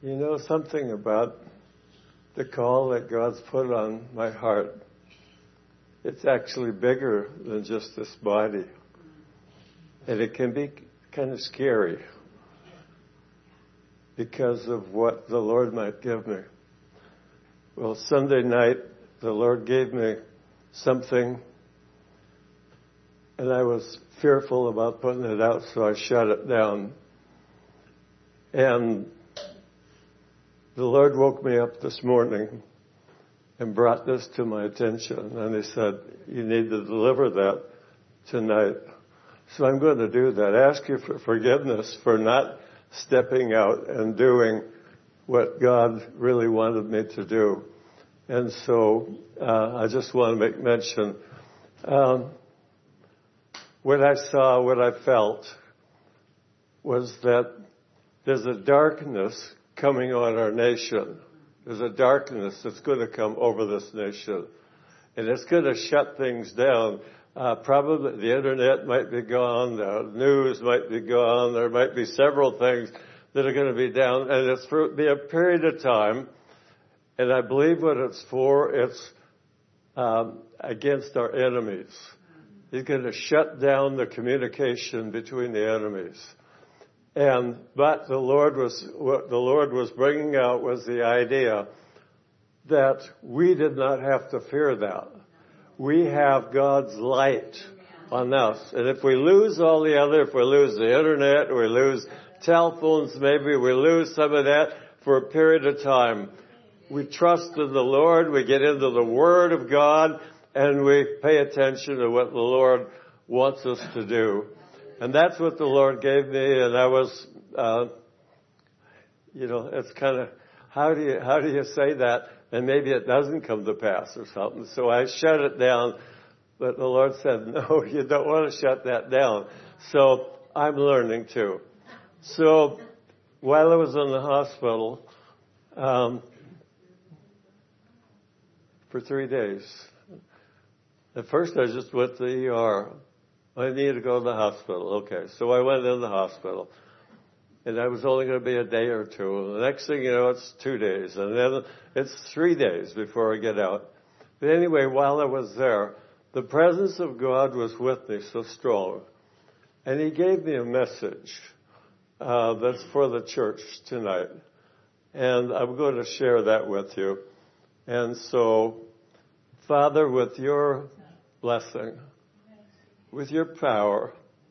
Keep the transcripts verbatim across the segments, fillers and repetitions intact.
You know something about the call that God's put on my heart? It's actually bigger than just this body. And it can be kind of scary because of what the Lord might give me. Well, Sunday night, the Lord gave me something, and I was fearful about putting it out, so I shut it down. And the Lord woke me up this morning and brought this to my attention. And He said, you need to deliver that tonight. So I'm going to do that. Ask you for forgiveness for not stepping out and doing what God really wanted me to do. And so uh, I just want to make mention. Um, what I saw, what I felt, was that there's a darkness coming on our nation. There's a darkness that's going to come over this nation. And it's going to shut things down. Uh, probably the internet might be gone, the news might be gone, there might be several things that are going to be down, and it's for be a period of time, and I believe what it's for, it's um, against our enemies. He's going to shut down the communication between the enemies. And, but the Lord was, what the Lord was bringing out was the idea that we did not have to fear that. We have God's light on us. And if we lose all the other, if we lose the internet, we lose telephones, maybe we lose some of that for a period of time. We trust in the Lord, we get into the Word of God, and we pay attention to what the Lord wants us to do. And that's what the Lord gave me, and I was, uh, you know, it's kind of, how do you, how do you say that? And maybe it doesn't come to pass or something. So I shut it down. But the Lord said, no, you don't want to shut that down. So I'm learning too. So while I was in the hospital, um, for three days, at first I just went to the E R. I needed to go to the hospital. Okay. So I went in the hospital. And I was only going to be a day or two. And the next thing you know, it's two days. And then it's three days before I get out. But anyway, while I was there, the presence of God was with me so strong. And He gave me a message uh, that's for the church tonight. And I'm going to share that with you. And so, Father, with your blessing, with your power,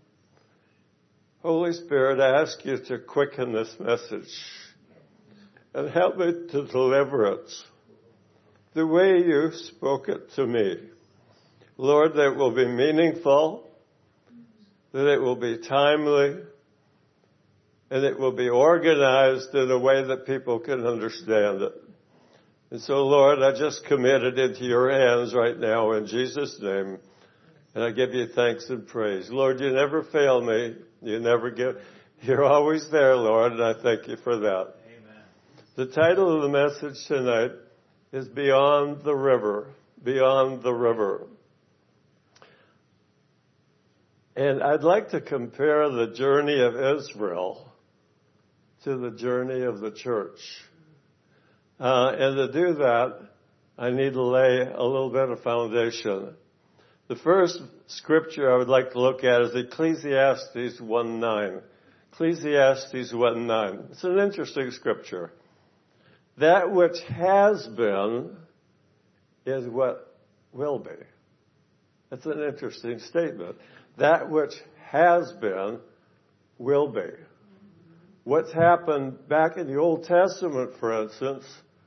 Holy Spirit, I ask you to quicken this message and help me to deliver it the way you spoke it to me. Lord, that it will be meaningful, that it will be timely, and it will be organized in a way that people can understand it. And so, Lord, I just commit it into your hands right now in Jesus' name. And I give you thanks and praise. Lord, you never fail me. You never give. You're always there, Lord, and I thank you for that. Amen. The title of the message tonight is Beyond the River. Beyond the River. And I'd like to compare the journey of Israel to the journey of the church. Uh, and to do that, I need to lay a little bit of foundation. The first scripture I would like to look at is Ecclesiastes one nine. Ecclesiastes one nine. It's an interesting scripture. That which has been is what will be. That's an interesting statement. That which has been will be. What's happened back in the Old Testament, for instance,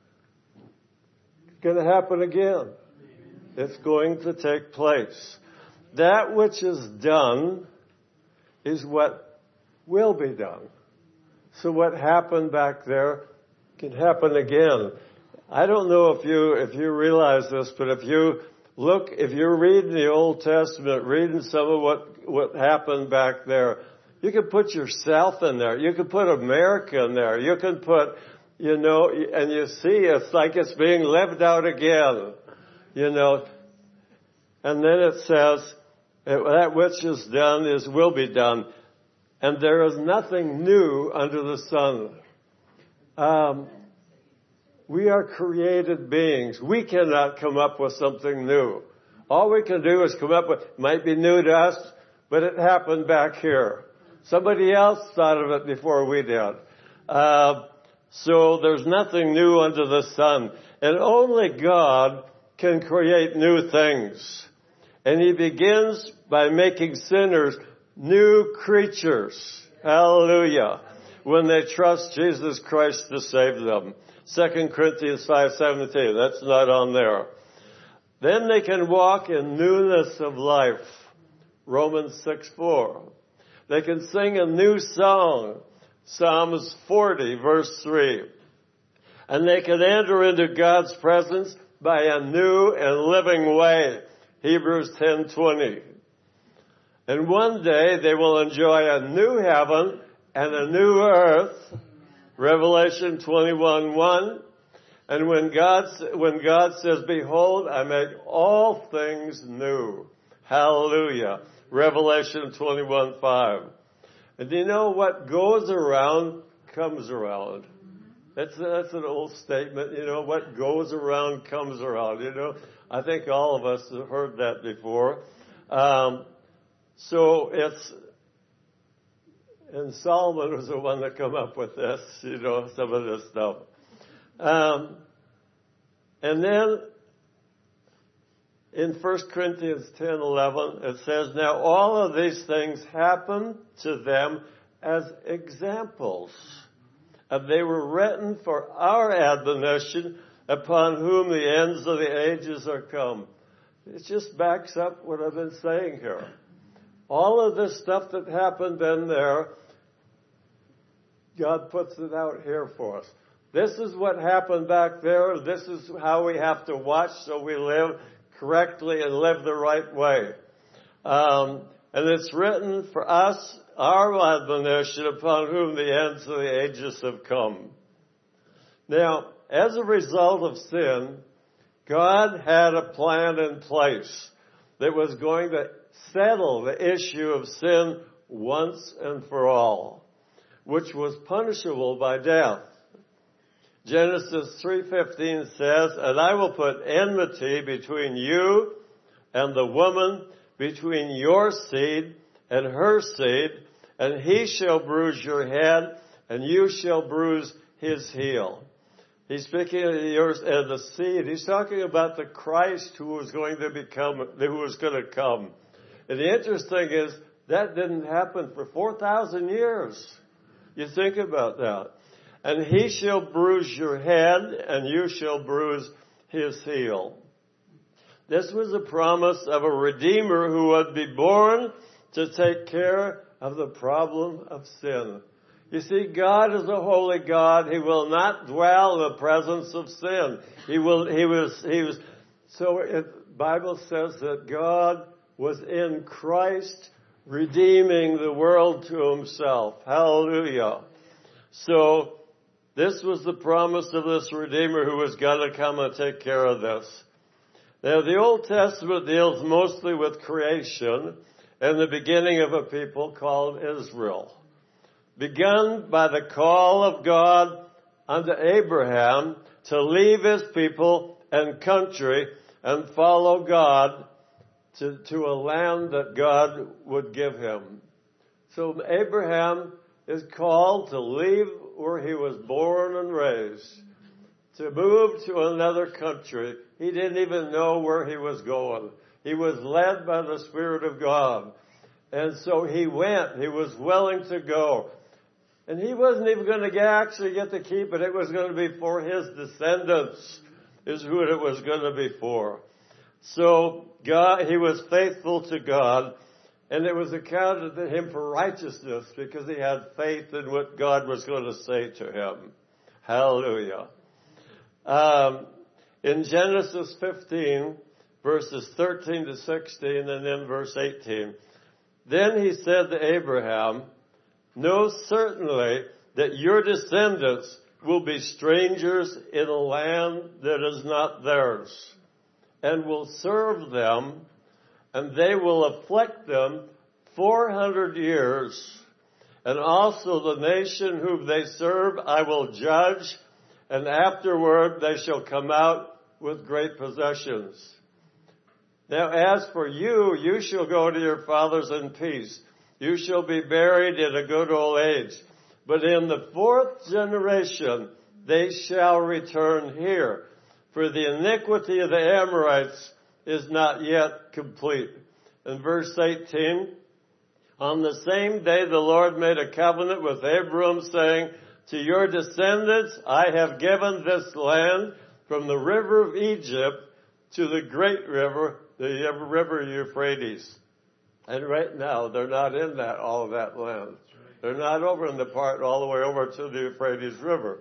is going to happen again. It's going to take place. That which is done is what will be done. So what happened back there can happen again. I don't know if you if you realize this, but if you look, if you're reading the Old Testament, reading some of what, what happened back there, you can put yourself in there. You can put America in there. You can put, you know, and you see it's like it's being lived out again. You know, and then it says, that which is done is will be done. And there is nothing new under the sun. Um, we are created beings. We cannot come up with something new. All we can do is come up with, it might be new to us, but it happened back here. Somebody else thought of it before we did. Uh, so there's nothing new under the sun. And only God can create new things. And He begins by making sinners new creatures. Hallelujah. When they trust Jesus Christ to save them. Second Corinthians five seventeen. That's not on there. Then they can walk in newness of life. Romans six four. They can sing a new song. Psalms forty verse three. And they can enter into God's presence by a new and living way. Hebrews ten twenty. And one day they will enjoy a new heaven and a new earth. Revelation twenty-one one. And when God, when God says, behold, I make all things new. Hallelujah. Revelation twenty-one five. And do you know what goes around comes around? That's, that's an old statement, you know, what goes around comes around, you know. I think all of us have heard that before. Um, so it's, and Solomon was the one that come up with this, you know, some of this stuff. Um, and then in First Corinthians ten eleven, it says, now all of these things happened to them as examples. And they were written for our admonition, upon whom the ends of the ages are come. It just backs up what I've been saying here. All of this stuff that happened in there, God puts it out here for us. This is what happened back there. This is how we have to watch so we live correctly and live the right way. Um, and it's written for us, our admonition, upon whom the ends of the ages have come. Now, as a result of sin, God had a plan in place that was going to settle the issue of sin once and for all, which was punishable by death. Genesis three fifteen says, and I will put enmity between you and the woman, between your seed and her seed, and he shall bruise your head, and you shall bruise his heel. He's speaking of yours and the seed. He's talking about the Christ who was going to become, who was going to come. And the interesting is that didn't happen for four thousand years. You think about that. And he shall bruise your head, and you shall bruise his heel. This was a promise of a Redeemer who would be born to take care of the problem of sin. You see, God is a holy God. He will not dwell in the presence of sin. He will, he was, he was, so the Bible says that God was in Christ redeeming the world to himself. Hallelujah. So, this was the promise of this Redeemer who was going to come and take care of this. Now, the Old Testament deals mostly with creation and the beginning of a people called Israel. Begun by the call of God unto Abraham to leave his people and country and follow God to, to a land that God would give him. So Abraham is called to leave where he was born and raised, to move to another country. He didn't even know where he was going. He was led by the Spirit of God. And so he went. He was willing to go. And he wasn't even going to get, actually get to keep it. It was going to be for his descendants, is who it was going to be for. So God, he was faithful to God. And it was accounted to him for righteousness because he had faith in what God was going to say to him. Hallelujah. Um, in Genesis fifteen, verses thirteen to sixteen, and then verse eighteen, then he said to Abraham, know certainly that your descendants will be strangers in a land that is not theirs, and will serve them, and they will afflict them four hundred years, And also the nation whom they serve I will judge, and afterward they shall come out with great possessions. Now as for you, you shall go to your fathers in peace. You shall be buried in a good old age. But in the fourth generation they shall return here, for the iniquity of the Amorites is not yet complete. In verse eighteen, on the same day the Lord made a covenant with Abram, saying, to your descendants I have given this land from the river of Egypt to the great river, the river Euphrates. And right now they're not in that, all of that land. They're not over in the part all the way over to the Euphrates River.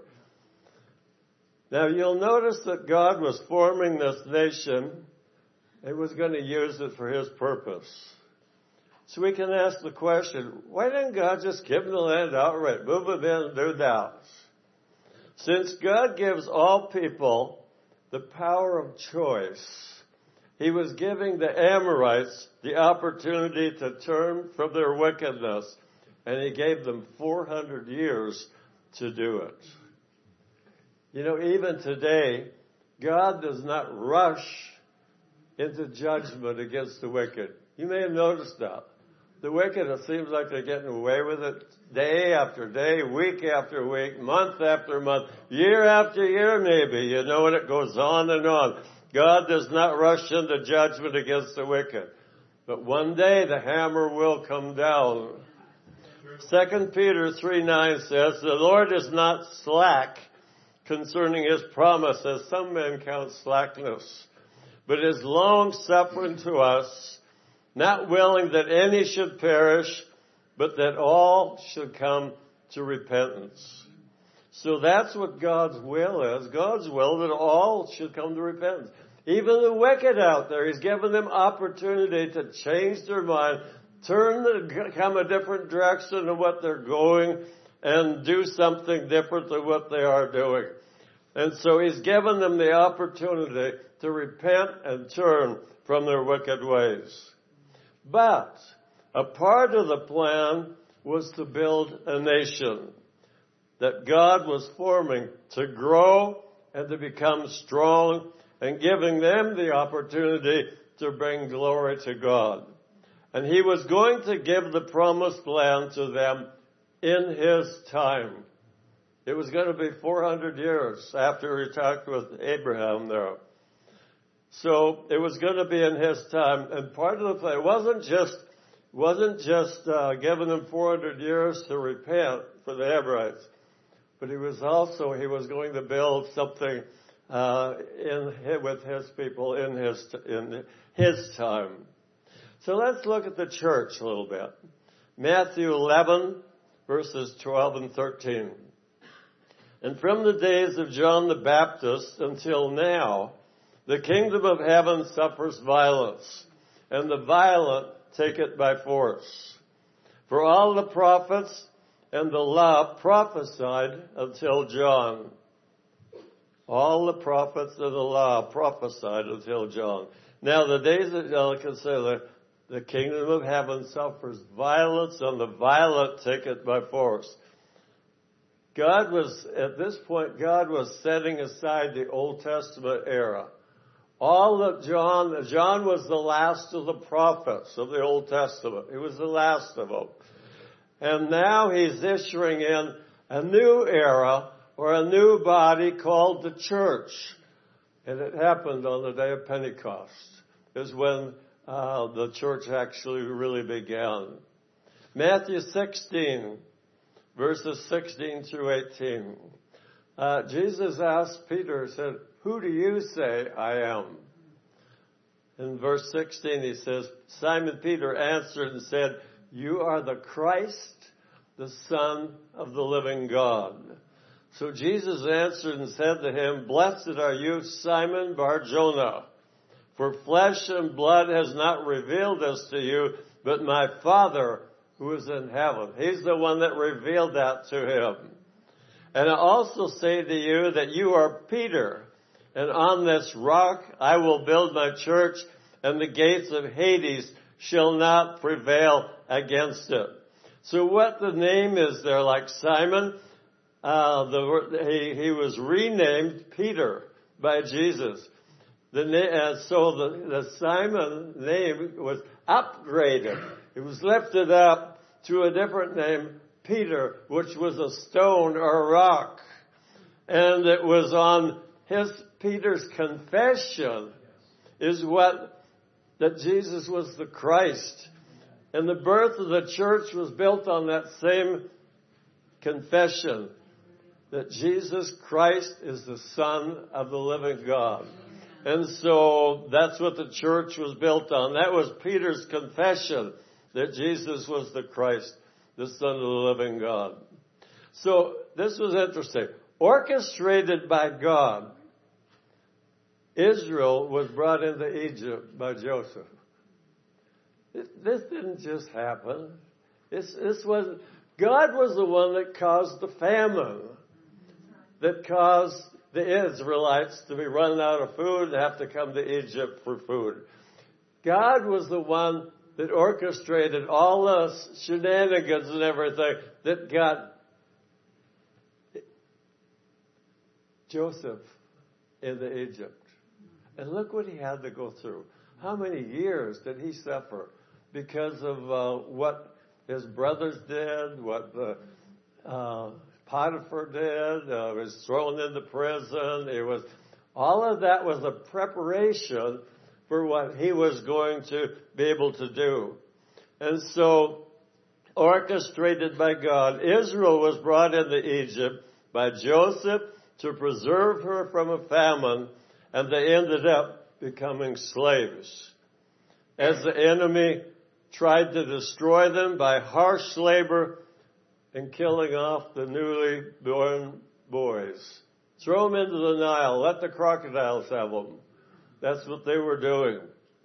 Now you'll notice that God was forming this nation. He was going to use it for His purpose. So we can ask the question, why didn't God just give them the land outright? Move them in and do that. Since God gives all people the power of choice, He was giving the Amorites the opportunity to turn from their wickedness, and He gave them four hundred years to do it. You know, even today, God does not rush into judgment against the wicked. You may have noticed that. The wicked, it seems like they're getting away with it day after day, week after week, month after month, year after year maybe, you know, and it goes on and on. God does not rush into judgment against the wicked. But one day the hammer will come down. Second Peter three nine says, the Lord is not slack concerning His promise, as some men count slackness, but is long-suffering to us, not willing that any should perish, but that all should come to repentance. So that's what God's will is. God's will that all should come to repentance. Even the wicked out there, He's given them opportunity to change their mind, turn, come a different direction of what they're going, and do something different than what they are doing. And so He's given them the opportunity to repent and turn from their wicked ways. But a part of the plan was to build a nation that God was forming to grow and to become strong, and giving them the opportunity to bring glory to God. And He was going to give the promised land to them in His time. It was going to be four hundred years after He talked with Abraham there. So it was going to be in His time. And part of the plan wasn't just, wasn't just uh, giving them four hundred years to repent for the Amorites, but He was also, He was going to build something uh, in with His people in His in His time. So let's look at the church a little bit. Matthew eleven, verses twelve and thirteen. And from the days of John the Baptist until now, the kingdom of heaven suffers violence, and the violent take it by force. For all the prophets and the law prophesied until John. All the prophets and the law prophesied until John. Now the days of John, consider, the kingdom of heaven suffers violence, and the violent take it by force. God was, at this point, God was setting aside the Old Testament era. All of John, John was the last of the prophets of the Old Testament. He was the last of them. And now He's issuing in a new era, or a new body called the church. And it happened on the day of Pentecost, is when uh, the church actually really began. Matthew sixteen, verses sixteen through eighteen. Uh, Jesus asked Peter, said, who do you say I am? In verse sixteen, He says, Simon Peter answered and said, you are the Christ, the Son of the living God. So Jesus answered and said to him, blessed are you, Simon Bar-Jonah, for flesh and blood has not revealed this to you, but my Father who is in heaven. He's the one that revealed that to him. And I also say to you that you are Peter, and on this rock I will build my church, and the gates of Hades shall not prevail against it. So what the name is there, like Simon, uh, the, he, he was renamed Peter by Jesus. The, uh, so the, the Simon name was upgraded. It was lifted up to a different name, Peter, which was a stone or a rock. And it was on his, Peter's confession is what, that Jesus was the Christ. And the birth of the church was built on that same confession, that Jesus Christ is the Son of the living God. And so that's what the church was built on. That was Peter's confession, that Jesus was the Christ, the Son of the living God. So this was interesting. Orchestrated by God, Israel was brought into Egypt by Joseph. This didn't just happen. This, this was, God was the one that caused the famine, that caused the Israelites to be running out of food and have to come to Egypt for food. God was the one that orchestrated all the shenanigans and everything that got Joseph into Egypt. And look what he had to go through. How many years did he suffer because of uh, what his brothers did, what the uh, Potiphar did, uh, was thrown into prison. It was, all of that was a preparation for what he was going to be able to do. And so, orchestrated by God, Israel was brought into Egypt by Joseph to preserve her from a famine, and they ended up becoming slaves. As the enemy tried to destroy them by harsh labor and killing off the newly born boys. Throw them into the Nile. Let the crocodiles have them. That's what they were doing.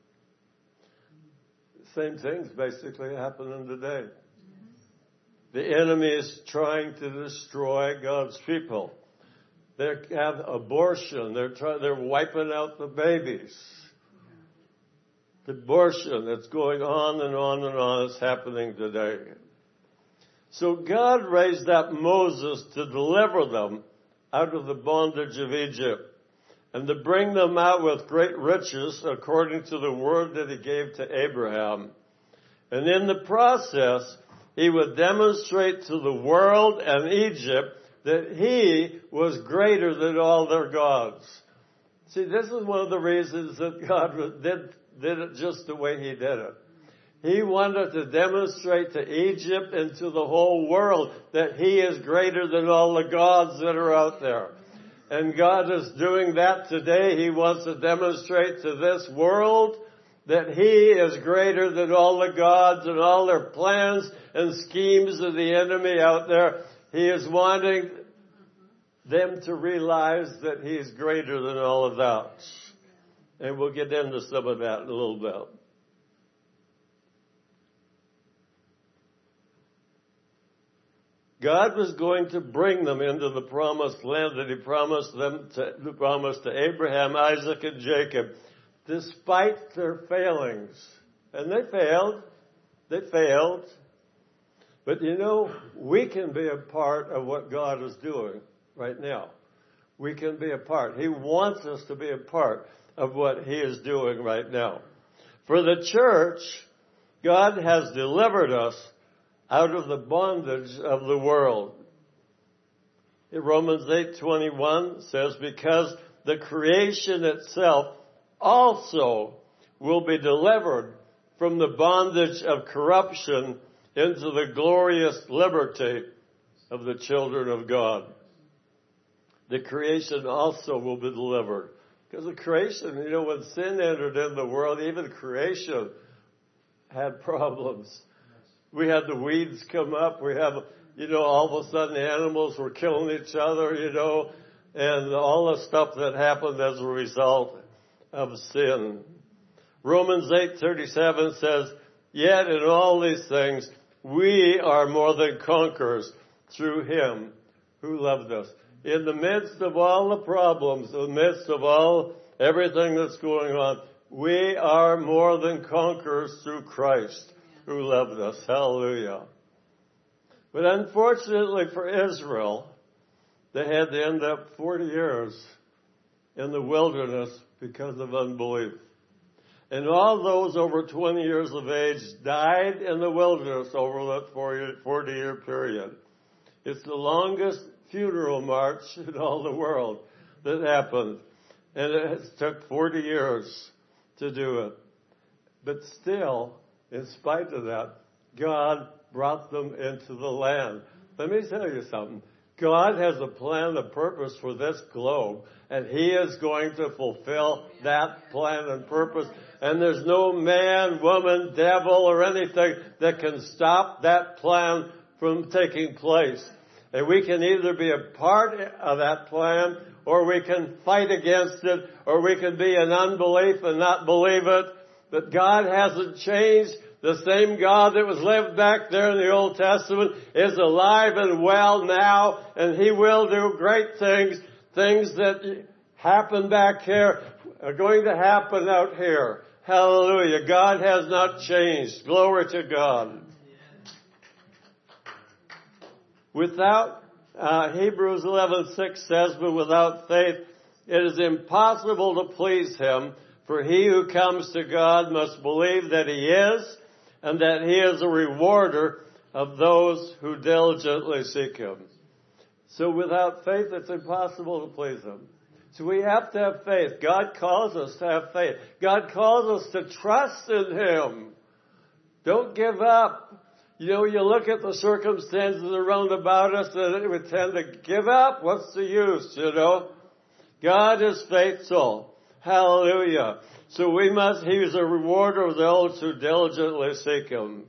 Same thing's basically happening today. The enemy is trying to destroy God's people. They have abortion. They're trying, they're wiping out the babies. The abortion that's going on and on and on is happening today. So God raised up Moses to deliver them out of the bondage of Egypt and to bring them out with great riches according to the word that he gave to Abraham. And in the process, he would demonstrate to the world and Egypt that he was greater than all their gods. See, this is one of the reasons that God did, did it just the way he did it. He wanted to demonstrate to Egypt and to the whole world that he is greater than all the gods that are out there. And God is doing that today. He wants to demonstrate to this world that he is greater than all the gods and all their plans and schemes of the enemy out there. He is wanting them to realize that he is greater than all of that. And we'll get into some of that in a little bit. God was going to bring them into the promised land that he promised them to, promised to Abraham, Isaac, and Jacob, despite their failings. And they failed. They failed. But you know, we can be a part of what God is doing right now. We can be a part. He wants us to be a part of what he is doing right now. For the church, God has delivered us out of the bondage of the world. In Romans eight twenty-one says, because the creation itself also will be delivered from the bondage of corruption into the glorious liberty of the children of God. The creation also will be delivered. Because the creation, you know, when sin entered in the world, even creation had problems. We had the weeds come up. We have, you know, all of a sudden animals were killing each other, you know, and all the stuff that happened as a result of sin. Romans eight thirty-seven says, yet in all these things, we are more than conquerors through him who loved us. In the midst of all the problems, in the midst of all, everything that's going on, we are more than conquerors through Christ who loved us. Hallelujah. But unfortunately for Israel, they had to end up forty years in the wilderness because of unbelief. And all those over twenty years of age died in the wilderness over that forty-year period. It's the longest funeral march in all the world that happened. And it took forty years to do it. But still, in spite of that, God brought them into the land. Let me tell you something. God has a plan, a purpose for this globe, and He is going to fulfill that plan and purpose. And there's no man, woman, devil, or anything that can stop that plan from taking place. And we can either be a part of that plan, or we can fight against it, or we can be in unbelief and not believe it. But God hasn't changed. The same God that was lived back there in the Old Testament is alive and well now, and He will do great things. Things that happen back here are going to happen out here. Hallelujah. God has not changed. Glory to God. Without, uh, Hebrews eleven six says, but without faith it is impossible to please Him, for he who comes to God must believe that He is, and that He is a rewarder of those who diligently seek Him. So without faith, it's impossible to please Him. So we have to have faith. God calls us to have faith. God calls us to trust in Him. Don't give up. You know, you look at the circumstances around about us and we tend to give up. What's the use, you know? God is faithful. Hallelujah. So we must, He is a rewarder of those who diligently seek Him.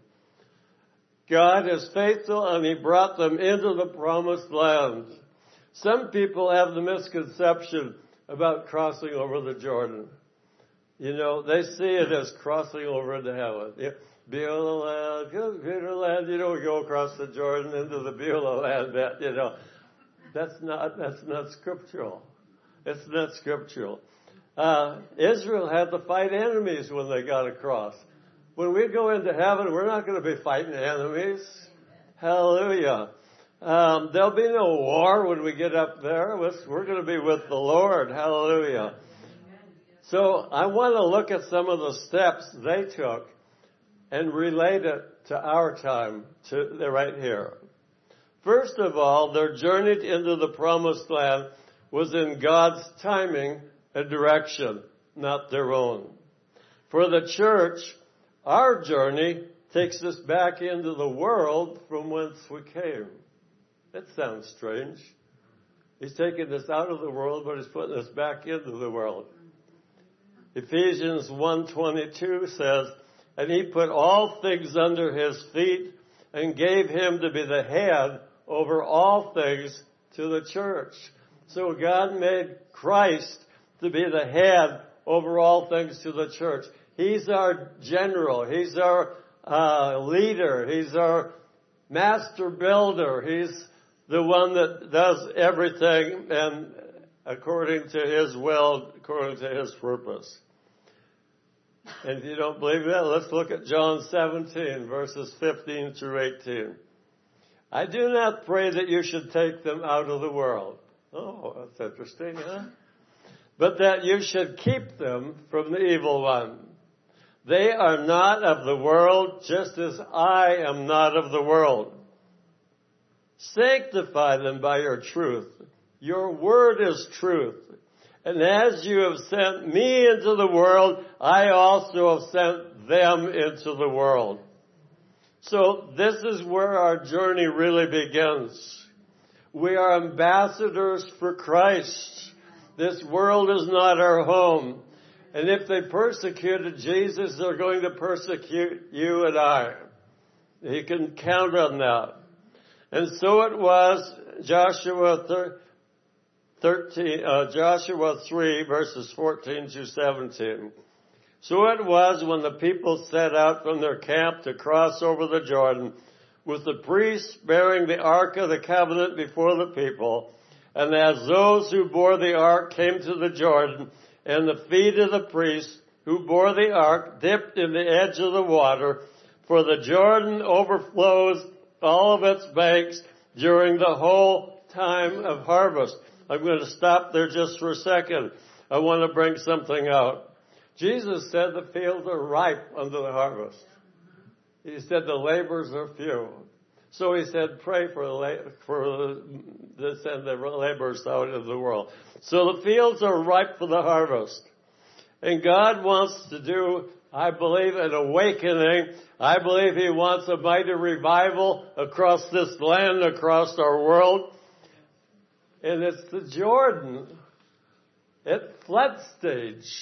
God is faithful, and He brought them into the promised land. Some people have the misconception about crossing over the Jordan. You know, they see it as crossing over into heaven. Yeah, Beulah land, Beulah land, you know, we go across the Jordan into the Beulah land, that, you know. That's not, that's not scriptural. It's not scriptural. Uh, Israel had to fight enemies when they got across. When we go into heaven, we're not going to be fighting enemies. Hallelujah. Um, there'll be no war when we get up there. We're going to be with the Lord. Hallelujah. So I want to look at some of the steps they took and relate it to our time, to right here. First of all, their journey into the promised land was in God's timing and direction, not their own. For the church, our journey takes us back into the world from whence we came. That sounds strange. He's taking us out of the world, but He's putting us back into the world. Ephesians one twenty-two says, and He put all things under His feet and gave Him to be the head over all things to the church. So God made Christ to be the head over all things to the church. He's our general. He's our uh, leader. He's our master builder. He's the one that does everything and according to His will, according to His purpose. And if you don't believe that, let's look at John seventeen, verses fifteen through eighteen. I do not pray that you should take them out of the world. Oh, that's interesting, huh? But that you should keep them from the evil one. They are not of the world, just as I am not of the world. Sanctify them by your truth. Your word is truth. And as you have sent me into the world, I also have sent them into the world. So this is where our journey really begins. We are ambassadors for Christ. This world is not our home. And if they persecuted Jesus, they're going to persecute you and I. You can count on that. And so it was, Joshua thirteen, uh, Joshua three, verses fourteen through seventeen. So it was when the people set out from their camp to cross over the Jordan, with the priests bearing the ark of the covenant before the people. And as those who bore the ark came to the Jordan, and the feet of the priests who bore the ark dipped in the edge of the water, for the Jordan overflows all of its banks during the whole time of harvest. I'm going to stop there just for a second. I want to bring something out. Jesus said the fields are ripe unto the harvest. He said the laborers are few. So he said, pray for the, for the, send the laborers out into the world. So the fields are ripe for the harvest. And God wants to do, I believe, an awakening. I believe he wants a mighty revival across this land, across our world. And it's the Jordan at flood stage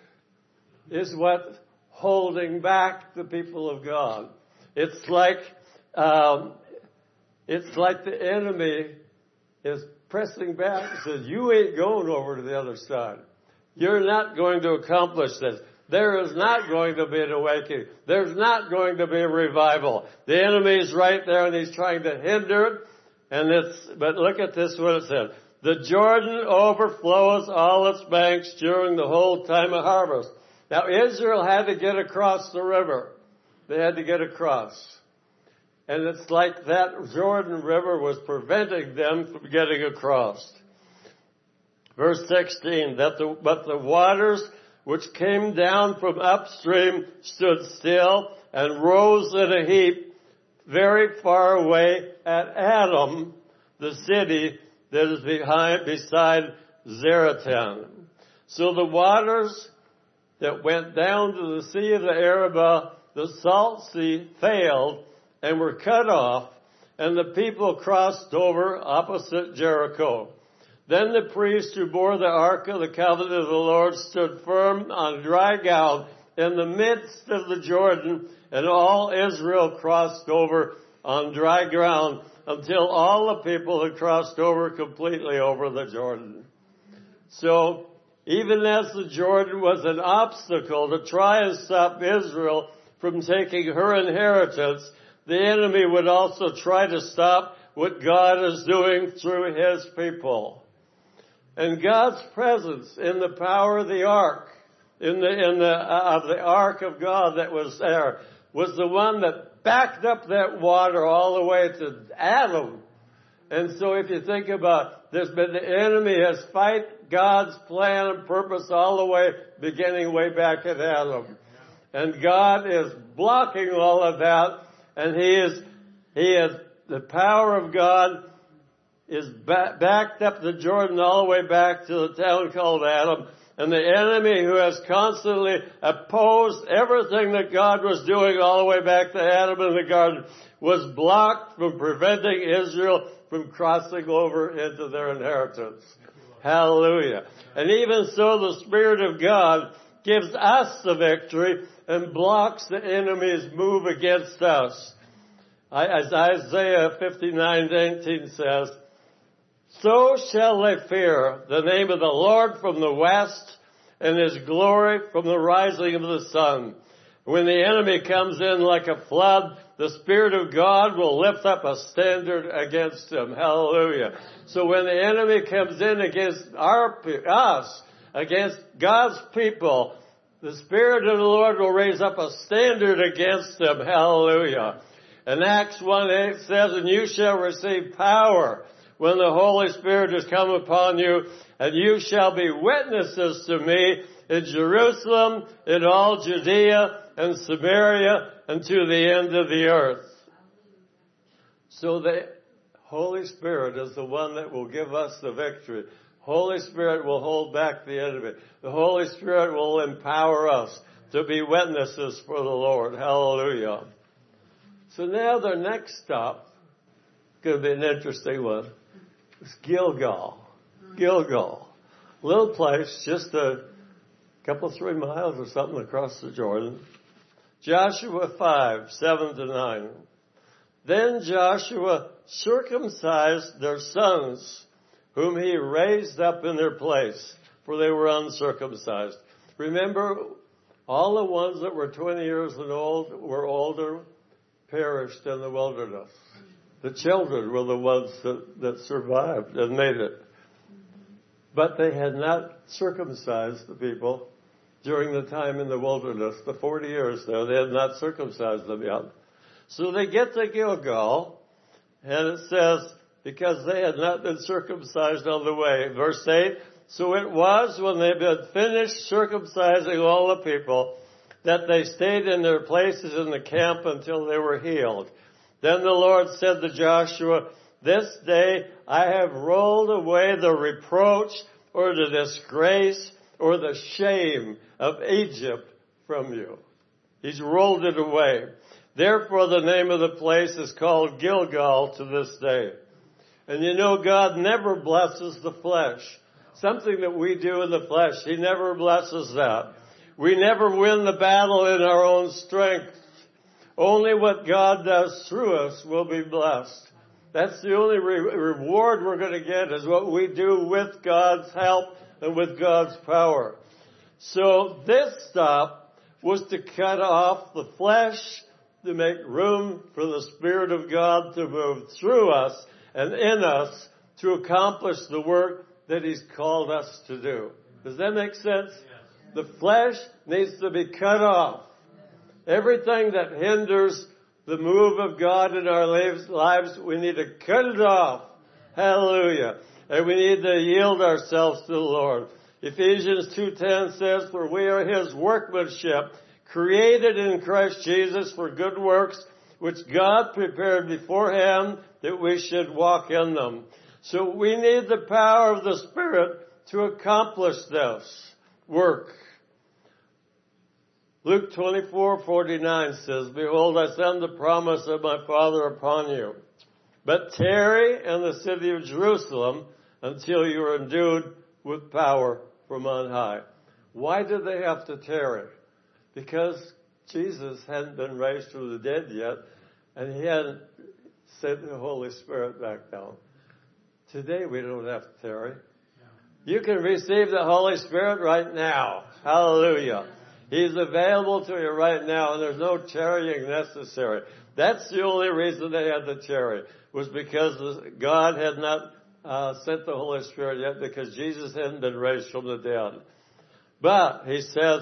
is what holding back the people of God. It's like, um, it's like the enemy is pressing back and says, you ain't going over to the other side. You're not going to accomplish this. There is not going to be an awakening. There's not going to be a revival. The enemy is right there and he's trying to hinder it. And it's, but look at this, what it said. The Jordan overflows all its banks during the whole time of harvest. Now Israel had to get across the river. They had to get across. And it's like that Jordan River was preventing them from getting across. Verse sixteen, that the, but the waters which came down from upstream stood still and rose in a heap very far away at Adam, the city that is behind, beside Zaretan. So the waters that went down to the Sea of the Arabah, the Salt Sea, failed and were cut off, and the people crossed over opposite Jericho. Then the priest who bore the ark of the covenant of the Lord stood firm on dry ground in the midst of the Jordan, and all Israel crossed over on dry ground until all the people had crossed over completely over the Jordan. So, even as the Jordan was an obstacle to try and stop Israel from taking her inheritance, the enemy would also try to stop what God is doing through his people. And God's presence in the power of the ark, in the, in the, uh, of the ark of God that was there, was the one that backed up that water all the way to Adam. And so if you think about, there's been the enemy has fight God's plan and purpose all the way, beginning way back at Adam. And God is blocking all of that, and he is, he is, the power of God is ba- backed up the Jordan all the way back to the town called Adam. And the enemy who has constantly opposed everything that God was doing all the way back to Adam in the garden was blocked from preventing Israel from crossing over into their inheritance. Hallelujah. And even so, the Spirit of God gives us the victory and blocks the enemy's move against us. As Isaiah fifty-nine eighteen says, so shall they fear the name of the Lord from the west, and his glory from the rising of the sun. When the enemy comes in like a flood, the Spirit of God will lift up a standard against him. Hallelujah. So when the enemy comes in against our, us, against God's people, the Spirit of the Lord will raise up a standard against them. Hallelujah. And Acts one eight says, and you shall receive power when the Holy Spirit has come upon you, and you shall be witnesses to me in Jerusalem, in all Judea and Samaria, and to the end of the earth. So the Holy Spirit is the one that will give us the victory. Holy Spirit will hold back the enemy. The Holy Spirit will empower us to be witnesses for the Lord. Hallelujah. So now their next stop, going to be an interesting one, is Gilgal. Gilgal. Little place, just a couple, three miles or something across the Jordan. Joshua five, seven to nine. Then Joshua circumcised their sons, whom he raised up in their place, for they were uncircumcised. Remember, all the ones that were twenty years and old were older, perished in the wilderness. The children were the ones that, that survived and made it. But they had not circumcised the people during the time in the wilderness, the forty years there. They had not circumcised them yet. So they get to Gilgal, And it says, because they had not been circumcised on the way. Verse eight, so it was when they had finished circumcising all the people that they stayed in their places in the camp until they were healed. Then the Lord said to Joshua, this day I have rolled away the reproach or the disgrace or the shame of Egypt from you. He's rolled it away. Therefore the name of the place is called Gilgal to this day. And you know, God never blesses the flesh. Something that we do in the flesh, He never blesses that. We never win the battle in our own strength. Only what God does through us will be blessed. That's the only re- reward we're going to get, is what we do with God's help and with God's power. So this stop was to cut off the flesh, to make room for the Spirit of God to move through us and in us to accomplish the work that He's called us to do. Does that make sense? Yes. The flesh needs to be cut off. Everything that hinders the move of God in our lives, we need to cut it off. Hallelujah. And we need to yield ourselves to the Lord. Ephesians two ten says, for we are His workmanship, created in Christ Jesus for good works, which God prepared beforehand that we should walk in them. So we need the power of the Spirit to accomplish this work. Luke twenty-four forty-nine says, behold, I send the promise of my Father upon you. But tarry in the city of Jerusalem until you are endued with power from on high. Why did they have to tarry? Because Jesus hadn't been raised from the dead yet, and He hadn't sent the Holy Spirit back down. Today we don't have to tarry. You can receive the Holy Spirit right now. Hallelujah. He's available to you right now, and there's no tarrying necessary. That's the only reason they had to tarry, was because God had not uh, sent the Holy Spirit yet, because Jesus hadn't been raised from the dead. But He said,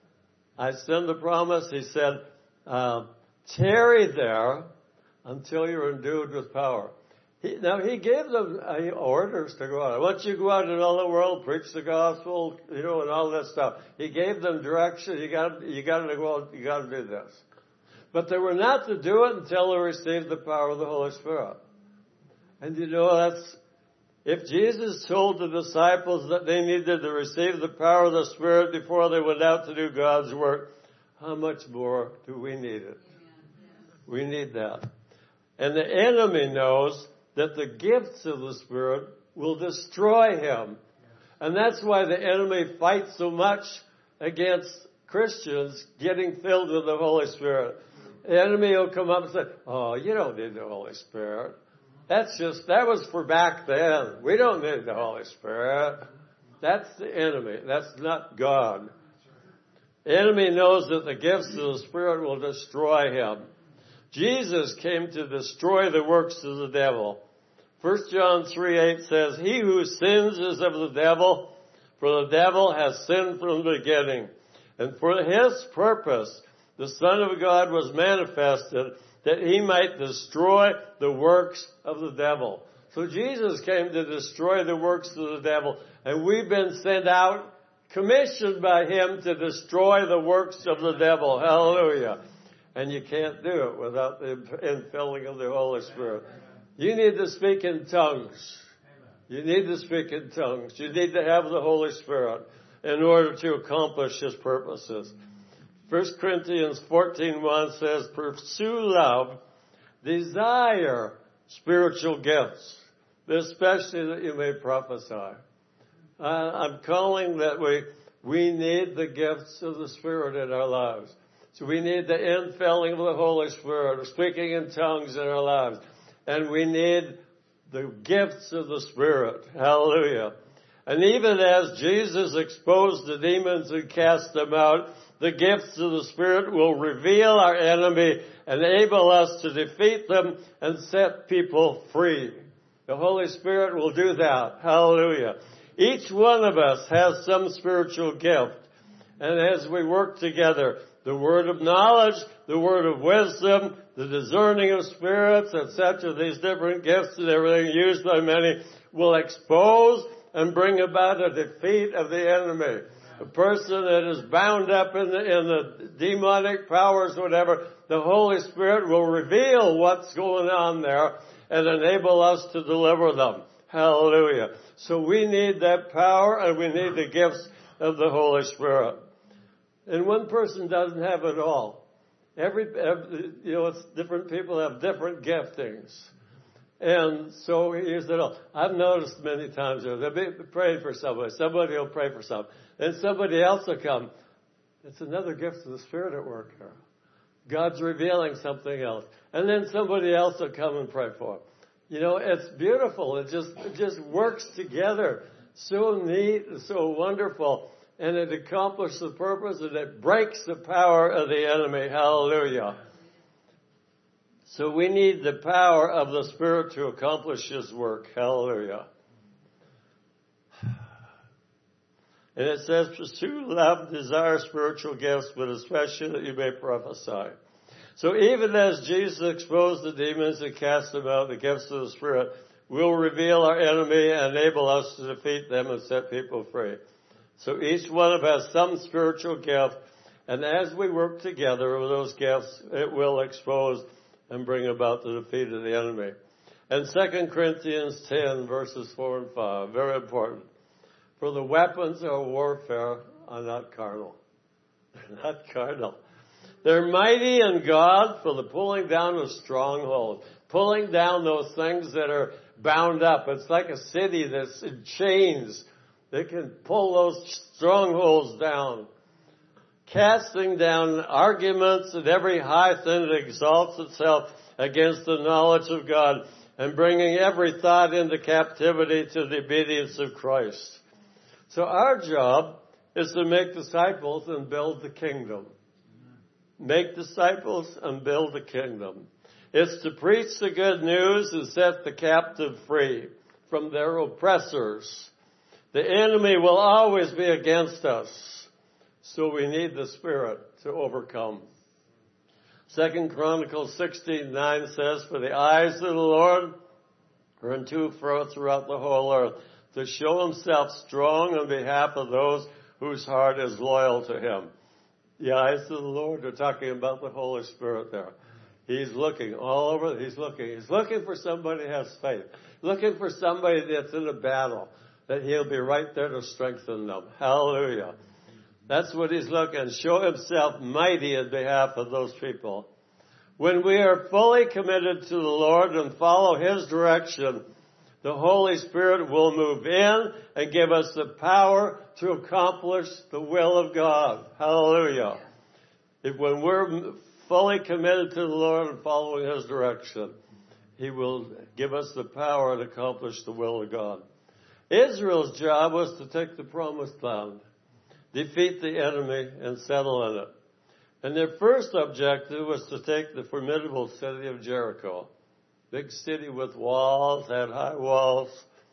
I send the promise. He said, uh, tarry there until you're endued with power. He, now, He gave them uh, orders to go out. I want you to go out in all the world, preach the gospel, you know, and all that stuff. He gave them direction. You got, you got to go out. You got to do this. But they were not to do it until they received the power of the Holy Spirit. And you know, that's, if Jesus told the disciples that they needed to receive the power of the Spirit before they went out to do God's work, how much more do we need it? We need that. And the enemy knows that the gifts of the Spirit will destroy him. And that's why the enemy fights so much against Christians getting filled with the Holy Spirit. The enemy will come up and say, oh, you don't need the Holy Spirit. That's just, that was for back then. We don't need the Holy Spirit. That's the enemy. That's not God. The enemy knows that the gifts of the Spirit will destroy him. Jesus came to destroy the works of the devil. First John three eight says, he who sins is of the devil, for the devil has sinned from the beginning. And for his purpose, the Son of God was manifested, that He might destroy the works of the devil. So Jesus came to destroy the works of the devil, and we've been sent out, commissioned by Him to destroy the works of the devil. Hallelujah. And you can't do it without the infilling of the Holy Spirit. You need to speak in tongues. You need to speak in tongues. You need to have the Holy Spirit in order to accomplish His purposes. First Corinthians fourteen one says, pursue love, desire spiritual gifts, especially that you may prophesy. Uh, I'm calling that we, we need the gifts of the Spirit in our lives. So we need the infilling of the Holy Spirit, speaking in tongues in our lives. And we need the gifts of the Spirit. Hallelujah. And even as Jesus exposed the demons and cast them out, the gifts of the Spirit will reveal our enemy, enable us to defeat them, and set people free. The Holy Spirit will do that. Hallelujah. Each one of us has some spiritual gift. And as we work together, the word of knowledge, the word of wisdom, the discerning of spirits, et cetera, these different gifts and everything used by many will expose and bring about a defeat of the enemy. A person that is bound up in the, in the demonic powers, whatever, the Holy Spirit will reveal what's going on there and enable us to deliver them. Hallelujah. So we need that power and we need the gifts of the Holy Spirit. And one person doesn't have it all. Every, every you know, it's different people have different giftings. And so he said, oh, I've noticed many times, they'll be praying for somebody. Somebody will pray for something. Then somebody else will come. It's another gift of the Spirit at work here. God's revealing something else. And then somebody else will come and pray for him. You know, it's beautiful. It just, it just works together. So neat and so wonderful. And it accomplishes the purpose and it breaks the power of the enemy. Hallelujah. So we need the power of the Spirit to accomplish His work. Hallelujah. And it says, pursue love, desire spiritual gifts, but especially that you may prophesy. So even as Jesus exposed the demons and cast them out, the gifts of the Spirit will reveal our enemy and enable us to defeat them and set people free. So each one of us has some spiritual gift, and as we work together with those gifts, it will expose and bring about the defeat of the enemy. And Second Corinthians ten, verses four and five, very important. For the weapons of warfare are not carnal. They're not carnal. They're mighty in God for the pulling down of strongholds, pulling down those things that are bound up. It's like a city that's in chains. They can pull those strongholds down. Casting down arguments and every high thing that exalts itself against the knowledge of God, and bringing every thought into captivity to the obedience of Christ. So our job is to make disciples and build the kingdom. Make disciples and build the kingdom. It's to preach the good news and set the captive free from their oppressors. The enemy will always be against us. So we need the Spirit to overcome. Second Chronicles sixteen nine says, for the eyes of the Lord are unto and fro throughout the whole earth, to show Himself strong on behalf of those whose heart is loyal to Him. The eyes of the Lord are talking about the Holy Spirit there. He's looking all over. He's looking. He's looking for somebody who has faith. Looking for somebody that's in a battle, that He'll be right there to strengthen them. Hallelujah. That's what He's looking. Show Himself mighty in behalf of those people. When we are fully committed to the Lord and follow His direction, the Holy Spirit will move in and give us the power to accomplish the will of God. Hallelujah. If when we're fully committed to the Lord and following His direction, He will give us the power to accomplish the will of God. Israel's job was to take the promised land, defeat the enemy, and settle in it. And their first objective was to take the formidable city of Jericho. Big city with walls, had high walls.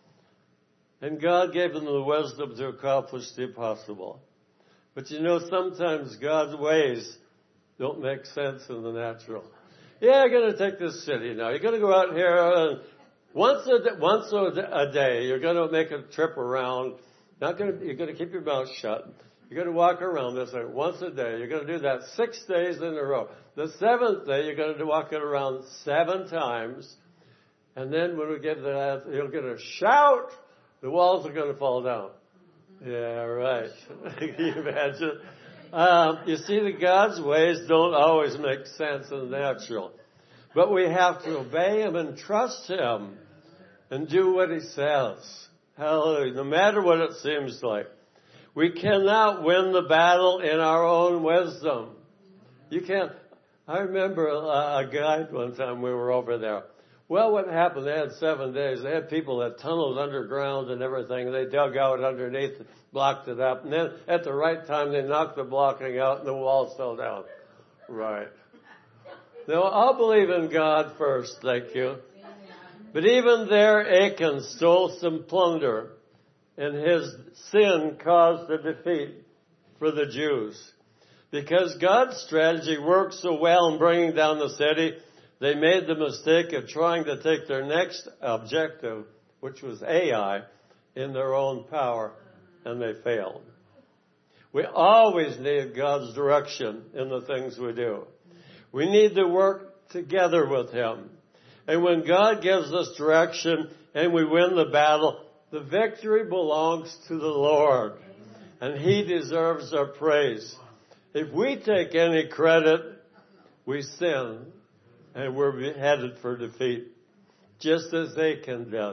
And God gave them the wisdom to accomplish the impossible. But you know, sometimes God's ways don't make sense in the natural. Yeah, you're going to take this city now. You're going to go out here and once a, once a day, you're going to make a trip around. Not going to, you're going to keep your mouth shut. You're going to walk around this like once a day. You're going to do that six days in a row. The seventh day, you're going to walk it around seven times. And then when we get to that, you're going to shout. The walls are going to fall down. Yeah, right. Can you imagine? Um, you see, the God's ways don't always make sense in the natural. But we have to obey Him and trust Him and do what He says. Hallelujah. No matter what it seems like. We cannot win the battle in our own wisdom. You can't. I remember a, a guide one time we were over there. Well, what happened? They had seven days. They had people that tunneled underground and everything. They dug out underneath, blocked it up. And then at the right time, they knocked the blocking out and the walls fell down. Right. Now, I'll believe in God first, thank you. But even there, Achan stole some plunder. And his sin caused the defeat for the Jews. Because God's strategy worked so well in bringing down the city, They made the mistake of trying to take their next objective, which was A I, in their own power, and they failed. We always need God's direction in the things we do. We need to work together with Him. And when God gives us direction and we win the battle, the victory belongs to the Lord. And He deserves our praise. If we take any credit, we sin and we're headed for defeat, just as Achan did.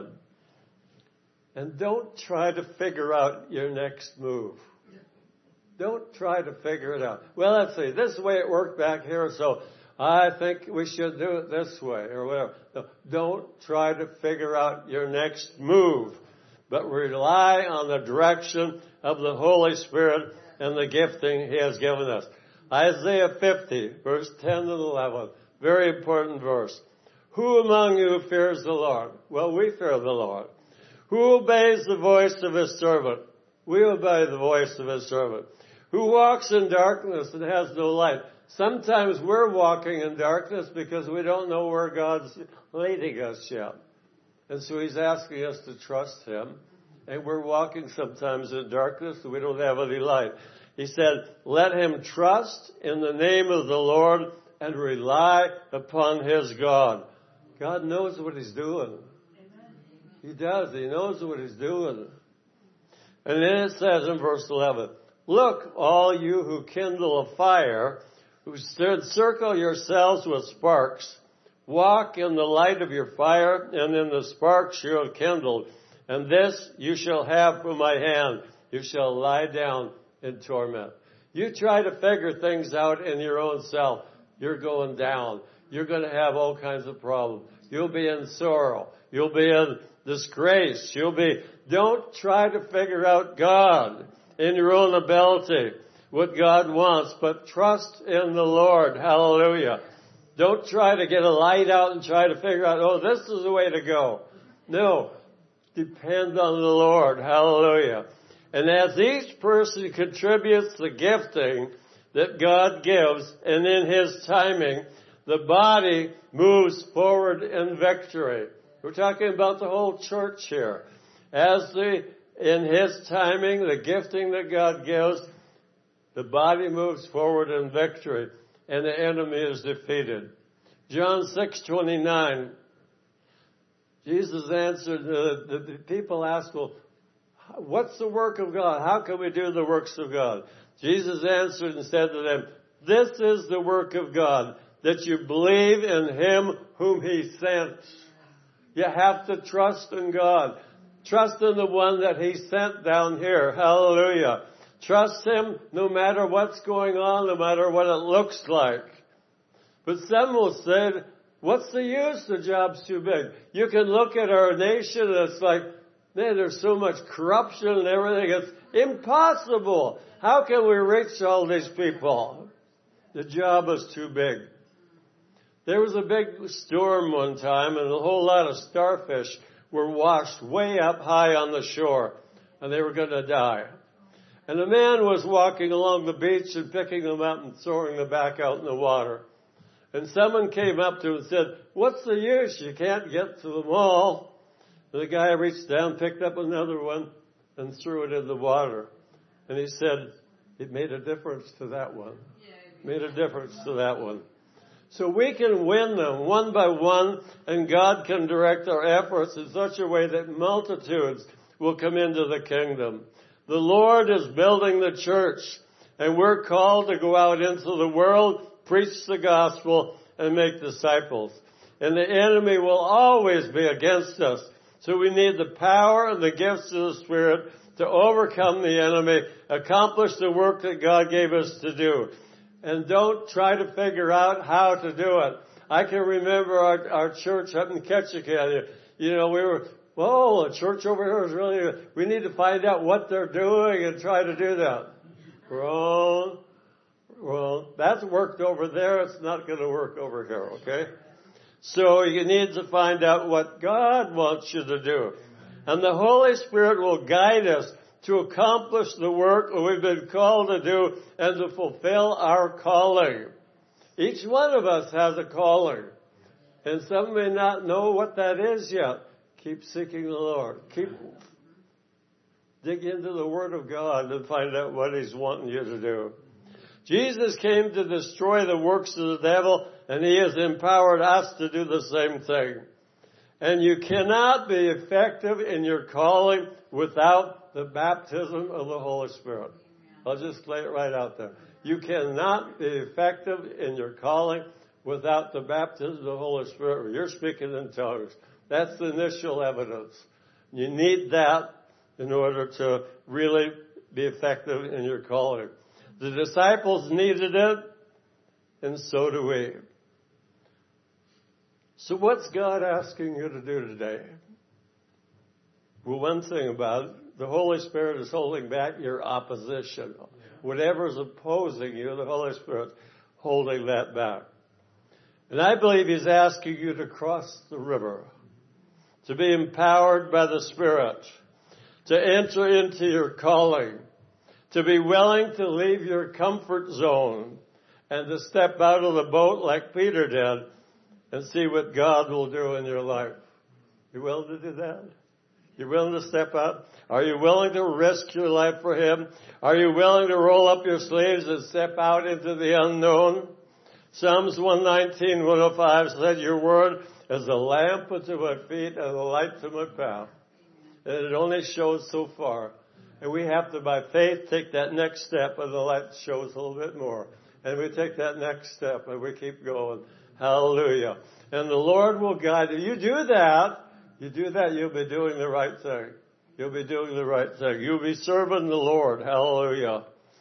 And don't try to figure out your next move. Don't try to figure it out. Well, let's see, this is the way it worked back here, so I think we should do it this way, or whatever. No, don't try to figure out your next move, but rely on the direction of the Holy Spirit and the gifting He has given us. Isaiah fifty, verse ten and eleven, very important verse. Who among you fears the Lord? Well, we fear the Lord. Who obeys the voice of His servant? We obey the voice of His servant. Who walks in darkness and has no light? Sometimes we're walking in darkness because we don't know where God's leading us yet. And so He's asking us to trust Him. And we're walking sometimes in darkness and we don't have any light. He said, let him trust in the name of the Lord and rely upon his God. God knows what He's doing. He does. He knows what He's doing. And then it says in verse eleven, look, all you who kindle a fire, who circle yourselves with sparks, walk in the light of your fire, and in the sparks you have kindled. And this you shall have from my hand. You shall lie down in torment. You try to figure things out in your own self, you're going down. You're going to have all kinds of problems. You'll be in sorrow. You'll be in disgrace. You'll be, don't try to figure out God in your own ability, what God wants, but trust in the Lord. Hallelujah. Don't try to get a light out and try to figure out, oh, this is the way to go. No. Depend on the Lord. Hallelujah. And as each person contributes the gifting that God gives, and in His timing, the body moves forward in victory. We're talking about the whole church here. As the, in His timing, the gifting that God gives, the body moves forward in victory, and the enemy is defeated. John six twenty-nine, Jesus answered, the, the, the people asked, well, what's the work of God? How can we do the works of God? Jesus answered and said to them, this is the work of God, that you believe in Him whom He sent. You have to trust in God. Trust in the one that He sent down here. Hallelujah. Trust Him no matter what's going on, no matter what it looks like. But some will say, what's the use? The job's too big. You can look at our nation and it's like, man, there's so much corruption and everything. It's impossible. How can we reach all these people? The job is too big. There was a big storm one time and a whole lot of starfish were washed way up high on the shore and they were going to die. And a man was walking along the beach and picking them up and throwing them back out in the water. And someone came up to him and said, what's the use? You can't get to them all. And the guy reached down, picked up another one, and threw it in the water. And he said, it made a difference to that one. Made a difference to that one. So we can win them one by one, and God can direct our efforts in such a way that multitudes will come into the kingdom. The Lord is building the church, and we're called to go out into the world, preach the gospel, and make disciples. And the enemy will always be against us. So we need the power and the gifts of the Spirit to overcome the enemy, accomplish the work that God gave us to do. And don't try to figure out how to do it. I can remember our, our church up in Ketchikan. You know, we were, whoa, a church over here is really good. We need to find out what they're doing and try to do that. Wrong. Well, that's worked over there. It's not going to work over here, okay? So you need to find out what God wants you to do. And the Holy Spirit will guide us to accomplish the work that we've been called to do and to fulfill our calling. Each one of us has a calling. And some may not know what that is yet. Keep seeking the Lord. Keep dig into the Word of God and find out what He's wanting you to do. Jesus came to destroy the works of the devil, and He has empowered us to do the same thing. And you cannot be effective in your calling without the baptism of the Holy Spirit. I'll just lay it right out there. You cannot be effective in your calling without the baptism of the Holy Spirit. You're speaking in tongues. That's the initial evidence. You need that in order to really be effective in your calling. The disciples needed it, and so do we. So what's God asking you to do today? Well, one thing about it, the Holy Spirit is holding back your opposition. Whatever's opposing you, the Holy Spirit's holding that back. And I believe He's asking you to cross the river, to be empowered by the Spirit, to enter into your calling, to be willing to leave your comfort zone and to step out of the boat like Peter did and see what God will do in your life. You willing to do that? You willing to step out? Are you willing to risk your life for Him? Are you willing to roll up your sleeves and step out into the unknown? Psalms one nineteen, one oh five said, your word is a lamp unto my feet and a light to my path. And it only shows so far. And we have to, by faith, take that next step, and the light shows a little bit more. And we take that next step, and we keep going. Hallelujah. And the Lord will guide you. You do that, you do that, you'll be doing the right thing. You'll be doing the right thing. You'll be serving the Lord. Hallelujah.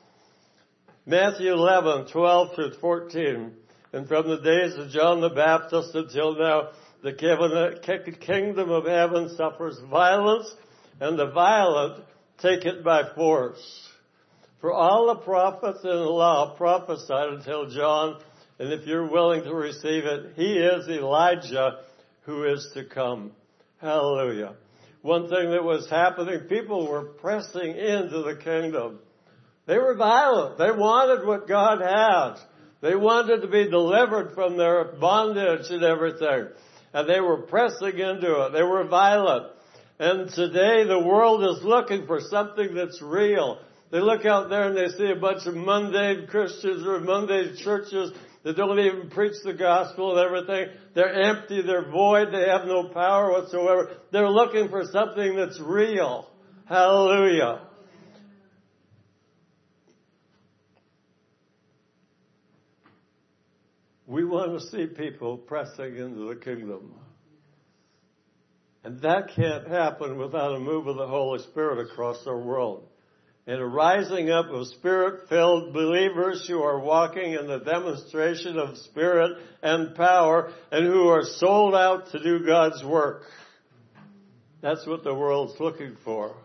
Matthew eleven, twelve through fourteen. And from the days of John the Baptist until now, the kingdom of heaven suffers violence, and the violent take it by force. For all the prophets and the law prophesied until John, and if you're willing to receive it, he is Elijah who is to come. Hallelujah. One thing that was happening, people were pressing into the kingdom. They were violent. They wanted what God had. They wanted to be delivered from their bondage and everything. And they were pressing into it. They were violent. And today the world is looking for something that's real. They look out there and they see a bunch of mundane Christians or mundane churches that don't even preach the gospel and everything. They're empty, they're void, they have no power whatsoever. They're looking for something that's real. Hallelujah. We want to see people pressing into the kingdom. And that can't happen without a move of the Holy Spirit across our world. And a rising up of Spirit-filled believers who are walking in the demonstration of Spirit and power and who are sold out to do God's work. That's what the world's looking for.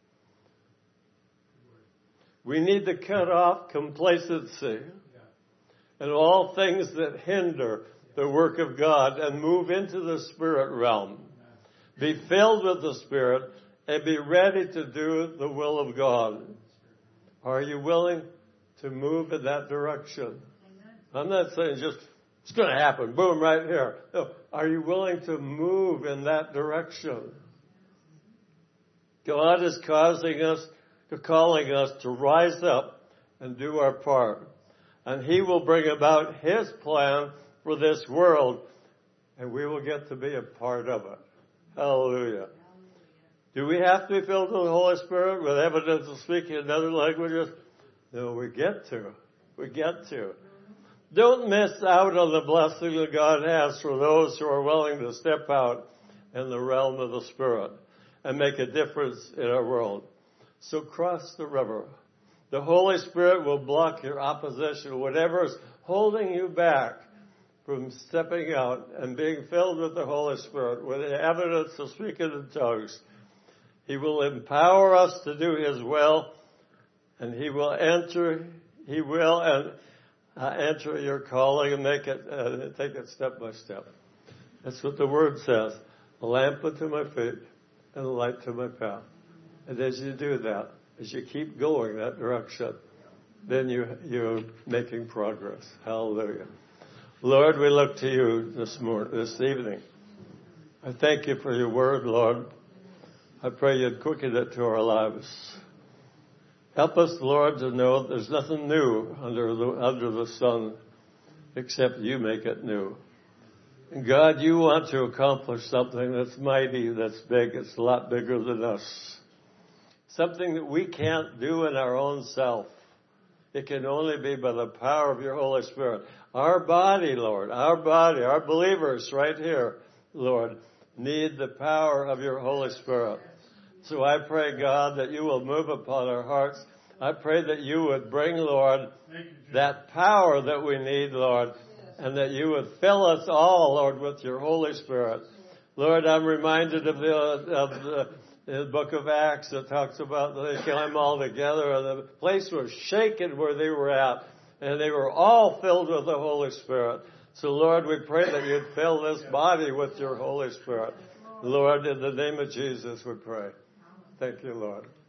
We need to cut off complacency and all things that hinder the work of God and move into the Spirit realm. Be filled with the Spirit and be ready to do the will of God. Are you willing to move in that direction? I'm not saying just, it's going to happen, boom, right here. No, are you willing to move in that direction? God is causing us, calling us to rise up and do our part. And He will bring about His plan for this world, and we will get to be a part of it. Hallelujah. Do we have to be filled with the Holy Spirit with evidence of speaking in other languages? No, we get to. We get to. Don't miss out on the blessing that God has for those who are willing to step out in the realm of the Spirit and make a difference in our world. So cross the river. The Holy Spirit will block your opposition, whatever is holding you back from stepping out and being filled with the Holy Spirit, with the evidence of speaking in tongues. He will empower us to do His will, and He will enter, He will and uh, enter your calling and make it, uh, take it step by step. That's what the Word says. A lamp unto my feet and a light to my path. And as you do that, as you keep going that direction, then you, you're making progress. Hallelujah. Lord, we look to you this morning, this evening. I thank you for your word, Lord. I pray you'd quicken it to our lives. Help us, Lord, to know there's nothing new under the, under the sun except you make it new. And God, you want to accomplish something that's mighty, that's big. It's a lot bigger than us. Something that we can't do in our own self. It can only be by the power of your Holy Spirit. Our body, Lord, our body, our believers right here, Lord, need the power of your Holy Spirit. So I pray, God, that you will move upon our hearts. I pray that you would bring, Lord, that power that we need, Lord, and that you would fill us all, Lord, with your Holy Spirit. Lord, I'm reminded of the, of the, the book of Acts that talks about they came all together and the place was shaken where they were at, and they were all filled with the Holy Spirit. So, Lord, we pray that you'd fill this body with your Holy Spirit. Lord, in the name of Jesus, we pray. Thank you, Lord.